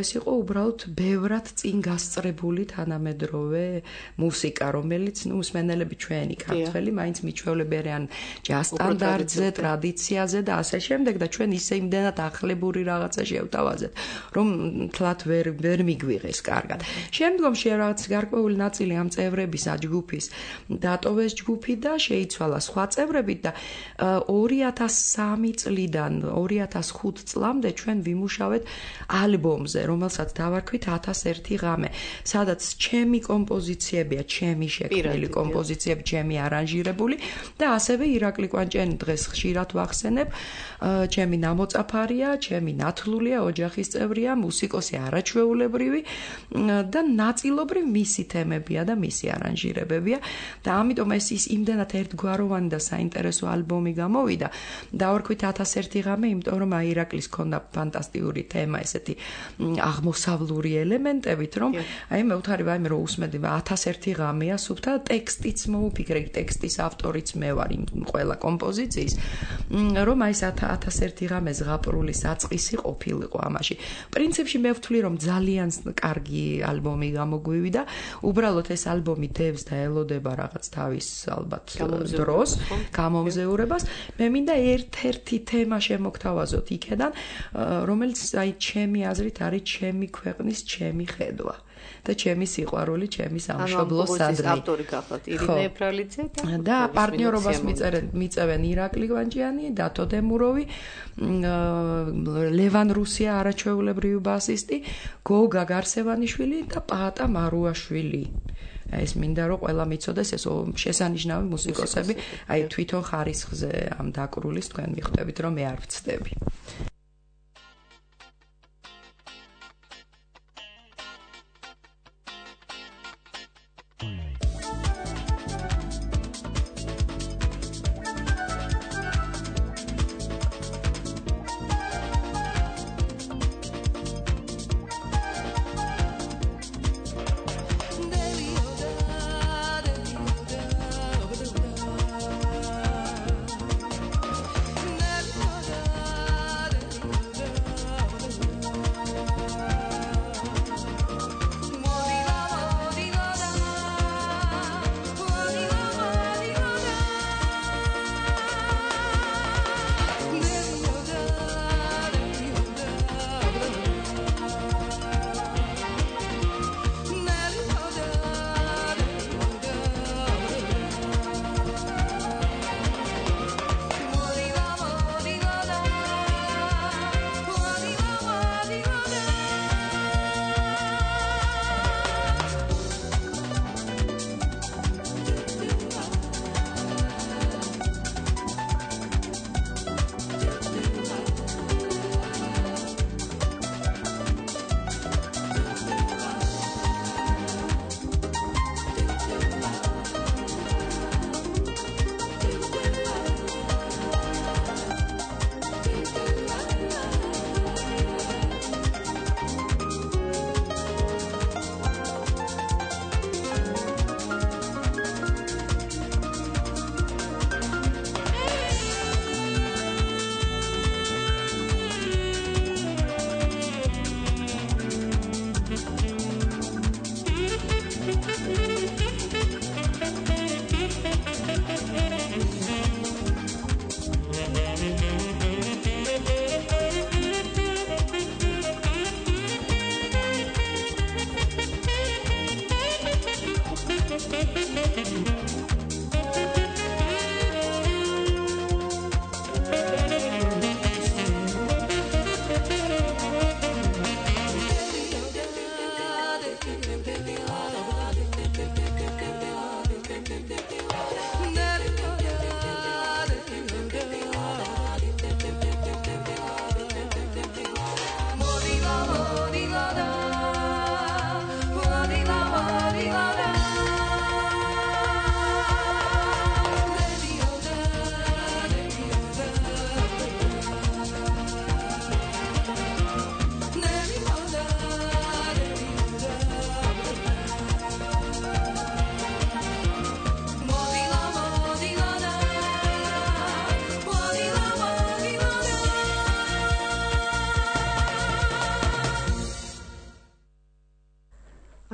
ეს იყო უბრალოდ ბევრად წინ გასწრებული თანამედროვე მუსიკა, რომელიც მსმენელები ჩვენი ქართველი მაინც მიჩვეულები არიან ჯაზ სტანდარტზე, ტრადიციაზე და ასე შემდეგ და ჩვენ ისე იმდენად ახლებური რაღაცა შევთავაზეთ, რომ თლათ ვერ მიგვიღეს კარგად. შემდგომში რაღაც გარკვეული ნაწილი ამ წევრების ჯგუფის დატოვეს ჯგუფი და შეიცვალა სხვა წევრებით და 2003 წლიდან 2005 წლამდე ჩვენ ვიმუშავეთ ალბომზე, რომელსაც დავარქვით 1001 ღამე, სადაც ჩემი კომპოზიციებია, ჩემი შექმნილი კომპოზიციები, ჩემი არანჟირებული და ასევე ირაკლი კვანჭიანი დღეს ხშირად ვახსენებ, ჩემი ნამოწაფარია, ჩემი ნათლულია, ოჯახის წევრია, მუსიკოსი არაჩვეულებრივი და ნაწილობრივ მისი თემებია და მისი არანჟირებებია და ამიტომ ეს ის იმდენად ერთგვაროვანი და საინტერესო ალბომი გამოვიდა. დავარქვით 1001 ღამე, იმიტომ რომ ირაკლის ქონდა ფანტასტიკური თემა, ესეთი აღმოსავლური ელემენტებით, რომ აი მე ვთქარი ვაიმე რომ უსმედი 1001 ღამეა სუფთა ტექსტიც მოუფიქრე, ტექსტის ავტორიც მე ვარ იმ ყველა კომპოზიციის, რომ აი 1001 ღამე ზღაპრული საწყისი ყოფილიყო ამაში. პრინციპში მე ვთვლი რომ ძალიან კარგი ალბომი გამოგვივიდა, უბრალოდ ეს ალბომი დევს და ელოდება რაღაც თავის ალბათ დროს, გამომზეურებას. მე მინდა ერთ-ერთი თემა შემოგთავაზოთ იქედან, რომელიც აი ჩემი აზრით არის ჩემი ქვეყნის ჩემი ხედვა და ჩემი სიყვარული, ჩემი სამშობლოს სადმი. ავტორი გახლავთ ირინე ებრალიძე და პარტნიორობას მიწევენ ირაკლი კვანჭიანი, დათო დემუროვი, ლევან რუსია არაჩვეულებრივი ბასისტი, გოგა გარსევანიშვილი და პაატა მარუაშვილი. ეს მინდა რომ ყველა მიცოდეს ეს შესანიშნავი მუსიკოსები, აი თვითონ ხარისხზე ამ დაკრულის თქვენ მიხვდებით რომ მე არ ვცდები.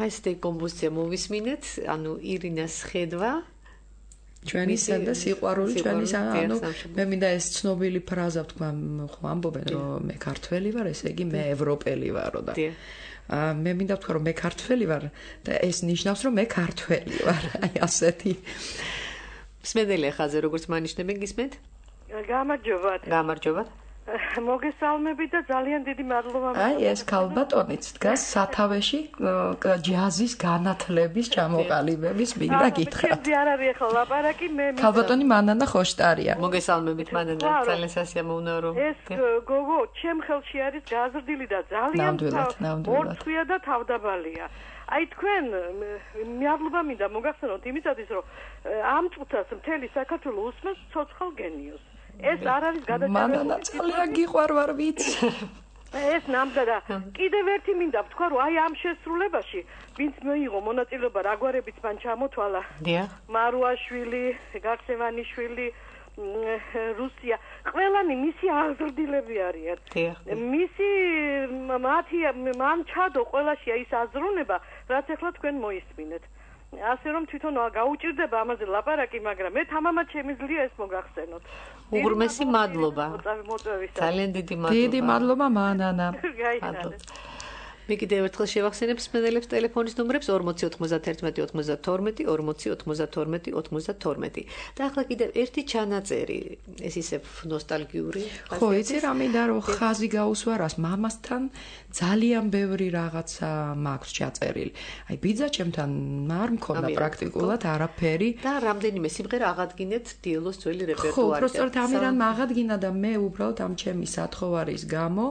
ესეთი კომპოზიცია მოვისმინეთ, ანუ ირინას ხედვა ჩვენი სანდა სიყვარული ჩვენი ანუ მე მინდა ეს ცნობილი ფრაზა ვთქვა ხო ამბობენ რომ მე ქართველი ვარ ესე იგი მე ევროპელი ვარო და მე მინდა ვთქვა რომ მე ქართველი ვარ და ეს ნიშნავს რომ მე ქართველი ვარ აი ასეთი მსმენელი ხაზე როგორც მანიშნებენ გისმენთ გამარჯობათ მოგესალმებით და ძალიან დიდი მადლობა. აი ეს ქალბატონიც დგას სათავეში ჯაზის განათლების ჩამოყალიბების მინდა გითხრათ. მე არ არის ახლა ლაპარაკი მე ქალბატონი მანანა ხოშტარია. მოგესალმებით მანანა ძალიან სასიამოვნოა რომ ეს გოგო ჩემ ხელში არის გაზრდილი და ძალიან ორთვია და თავდაბალია. აი თქვენ მადლობა მინდა მოგახსენოთ იმისათვის რომ ამ წუთას მთელი საქართველოს უსმენს ცოცხალ გენიოს. ეს არ არის გადაჭრილი. მანანა ძალიან გიყვარვარ ვიცი. ეს ნამდვილად კიდევ ერთი მინდა ვთქვა რომ აი ამ შესრულებაში ვინც მოიღო მონაწილეობა რაგვარებით მან ჩამოთვალა. დიახ. მარუაშვილი, გარსევანიშვილი, რუსია, ყველანი მისი აღზრდილები არიან. მისი მან ჩადო ყველაშია ის აზროვნება, რაც ახლა თქვენ მოისმინეთ. ასე რომ თვითონ გაუჭირდება ამაზე ლაპარაკი, მაგრამ მე თამამად შემიძლია ეს მოგახსენოთ. უღრმესი მადლობა. ძალიან დიდი მადლობა. დიდი მადლობა მანანა. მე კიდევ ერთხელ შევახსენებ მსმენელებს ტელეფონის ნომრებს 40 91 92 40 92 92. და ახლა კიდევ ერთი ჩანაწერი, ეს ისე ნოსტალგიური. ხო, იცი რა მინდა რომ ხაზი გაუსვა რას მამასთან ძალიან ბევრი რაღაცა მაქვს ჩაწერილი. აი ბიძა ჩემთან არ მქონდა პრაქტიკულად არაფერი და რამდენიმე სიმღერა აღადგინეთ დიელოს ძველი რეპერტუარიდან. ხო, უბრალოდ ამირან აღადგინა და მე უბრალოდ ამ ჩემი სათხოვარის გამო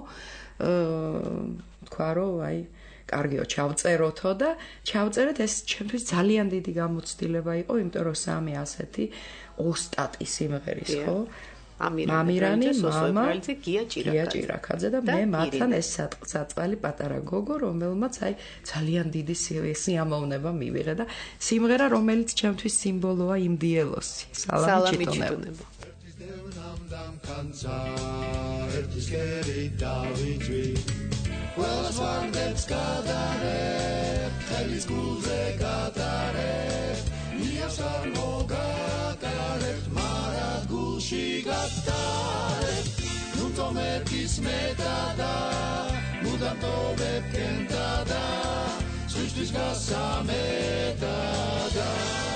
თქვა რომ აი კარგიო ჩავწეროთო და ჩავწერეთ ეს ჩემთვის ძალიან დიდი გამოცდილება იყო იმიტომ რომ სამი ასეთი ოსტატი სიმღერის ხო ამირანი მამა გია ჭირაქაძე და მე მათთან ეს საწყალი პატარა გოგო რომელმაც აი ძალიან დიდი სიამოვნება მივიღე და სიმღერა რომელიც ჩემთვის სიმბოლოა იმ დიელოსი სალამი ჩიტონებო Quellas guardes cadare, Elis guze cadare, Mia sarmo gatare, Marat gushi gatare, Non to metis metada, Mudam to bepkentada, Sustis gasa metada.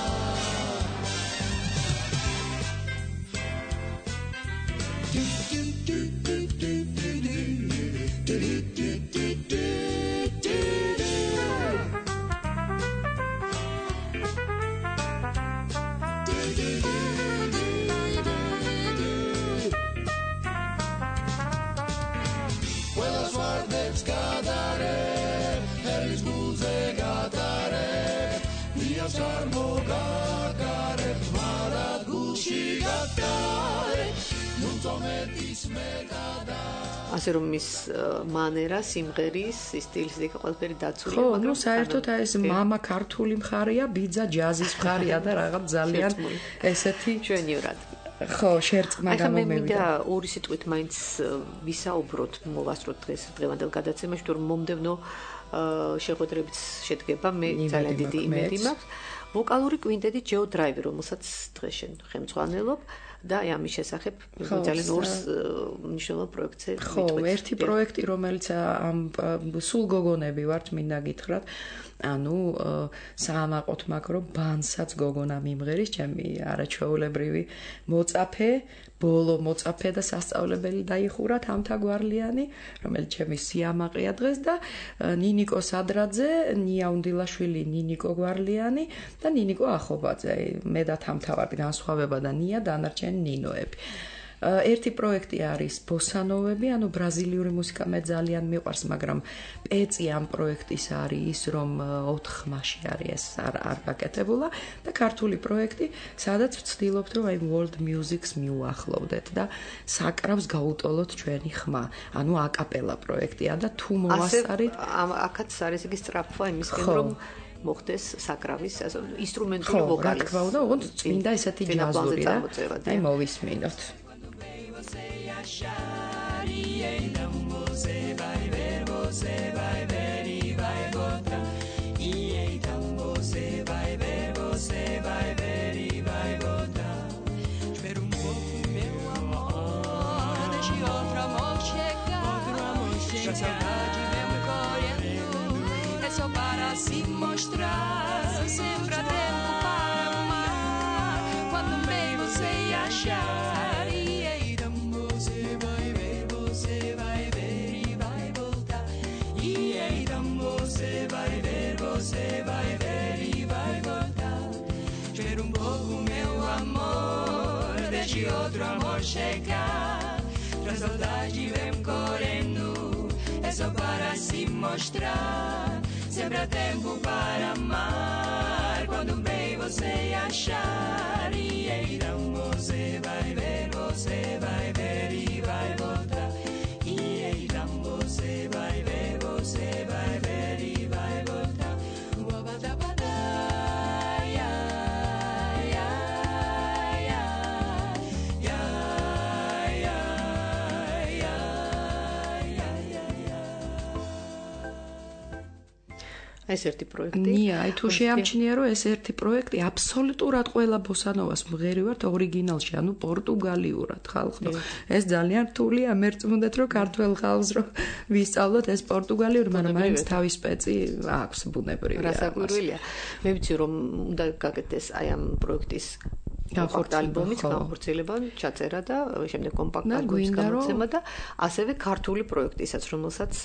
ასე რომ ის მანერა სიმღერის სტილიზი ყველაფერი დაცულია ხო ნუ საერთოდ ეს მამა ქართული მხარეა ბიძა ჯაზის მხარეა და რაღაც ძალიან ესეთი ჩვენივრად ხო შერწყმა გამომევიდა და ორი სიტყვით მაინც ვისაუბროთ მოვასწროთ დღეს დღევანდელ გადაცემაში თუ მომდევნო შეხვედრებით შედგება მე ძალიან დიდი იმედი მაქვს ვოკალური კვინტეტი ჯეო დრაივი რომელსაც დღეს შენ ხელმძღვანელობ და ამის შესახებ ძალიან ორს მნიშვნელოვან პროექტზე ხო ერთი პროექტი რომელიც ამ სულ გოგონები ვართ მინდა გითხრათ ანუ საამაყოთ მაგ რომ ბანსაც გოგონა მიმღერის ჩემი არაჩვეულებრივი მოწაფე ბოლო მოწაფე და სასწავლებელი დაიხურა თამთა გვარლიანი რომელიც ჩემი სიამაყეა დღეს და ნინიკო სადრაძე ნია უნდილაშვილი ნინიკო გვარლიანი და ნინიკო ახობაძე მე და თამთა ვართ განსხვავება და ნია დანარჩენი ნინოები ერთი პროექტი არის ბოსანოვები, ანუ ბრაზილიური მუსიკა მე ძალიან მიყვარს, მაგრამ პეცი ამ პროექტის არის ის, რომ 4 ხმაში არის ეს არ გაკეთებულა და ქართული პროექტი, სადაც ვცდილობთ, რომ აი world music-ს მიუახლოვდეთ და საკრავს გაუტოლოთ ჩვენი ხმა. ანუ აკაპელა პროექტია და თუ მოვასწარით, აქაც არის იგი სწრაფვა იმისკენ, რომ მოხდეს საკრავის ინსტრუმენტული ვოკალი. რა თქმა უნდა, ოღონდ წმინდა ესეთი ჯაზური რა. აი მოვისმინოთ. Você vai ver e vai voltar. pra saudade mesmo correndo. É só para se mostrar, sempre há tempo para amar. Quando bem você achar, e então você vai ver e vai voltar. E então você vai ver e vai voltar. Espera um pouco, meu amor, deixe outro amor chegar. Pra saudade vem correndo, é só para se mostrar. Sempre há tempo para amar, quando bem você achar. E então você vai ver e vai voltar. E então você vai ver e vai voltar. ეს ერთი პროექტი. ნია, აი თუ შეამჩნია რომ ეს ერთი პროექტი აბსოლუტურად ყველა ბოსანოვას მღერივართ ორიგინალში, ანუ პორტუგალიურად ხალხო. ეს ძალიან რთულია, მერწმუნდეთ რომ ქართულ ხალხს რომ ვისწავლოთ ეს პორტუგალიური, მაგრამ მაინც თავის სპეცი აქვს ბუნებრივია. რასაკვირველია. მე ვიცი რომ უნდა გაკეთდეს აი ამ პროექტის ალბომის განხორციელება, ჩაწერა და შემდეგ კომპაქტ ალბომის გამოცემა და ასევე ქართული პროექტისაც, რომელსაც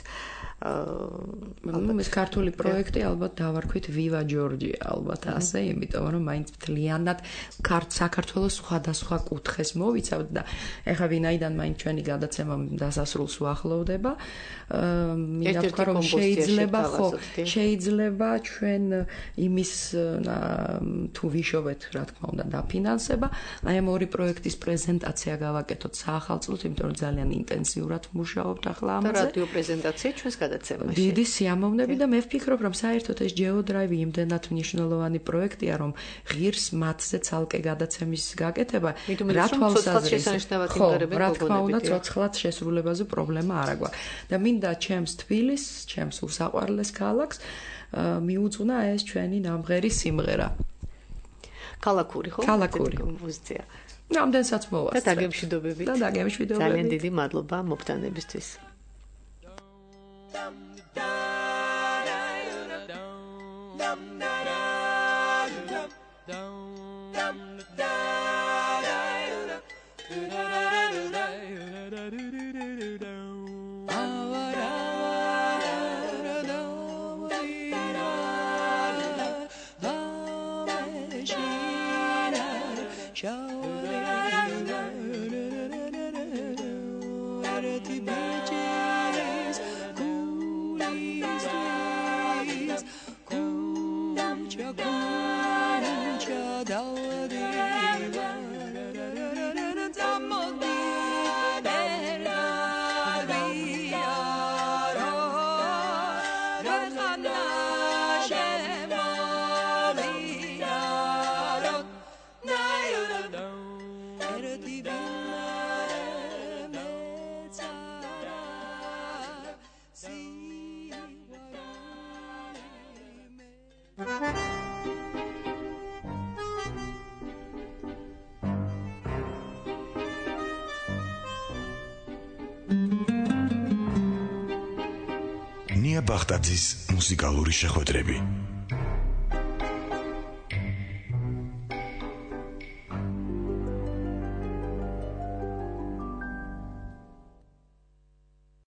ეს ქართული პროექტი ალბათ დავარქვით Viva Georgia ალბათ ასე, იმიტომ რომ მაინც მთლიანად საქართველოს სხვადასხვა კუთხეს მოვიცავთ და ეხლა ვინაიდან მაინც ჩვენი გადაცემა დასასრულს უახლოვდება, მინდა ვთქვა რომ შეიძლება ჩვენ იმის თუ ვიშოვეთ, რა თქმა უნდა, დაფინანსება, აი ამ ორი პროექტის პრეზენტაცია გავაკეთოთ საახალწლოდ, იმიტომ რომ ძალიან ინტენსიურად მუშაობთ ახლა ამაზე. და რადიო პრეზენტაცია ჩვენს გადაცემაში. დიდი სიამოვნები და მე ვფიქრობ, რომ საერთოდ ეს GeoDrive იმდენად მნიშვნელოვანი პროექტია, რომ ღირს მათზე ცალკე გადაცემის გაკეთება, რა თვალსაზრისით, რა თქმა უნდა, ცოცხლად შესრულებაზე პრობლემა არ აქვს. და მინდა ჩემს თბილისს, ჩემს უსაყვარლეს ქალაქს მიუძღვნა ეს ჩვენი ნამღერი სიმღერა. ქალაქური ხო? ქალაქური მუსიკა. ნამდვილსაც მოვასწრე. და დაგემშვიდობებით. ძალიან დიდი მადლობა მოგთანებისთვის. ნია ბახტაძის მუსიკალური შეხვედრები.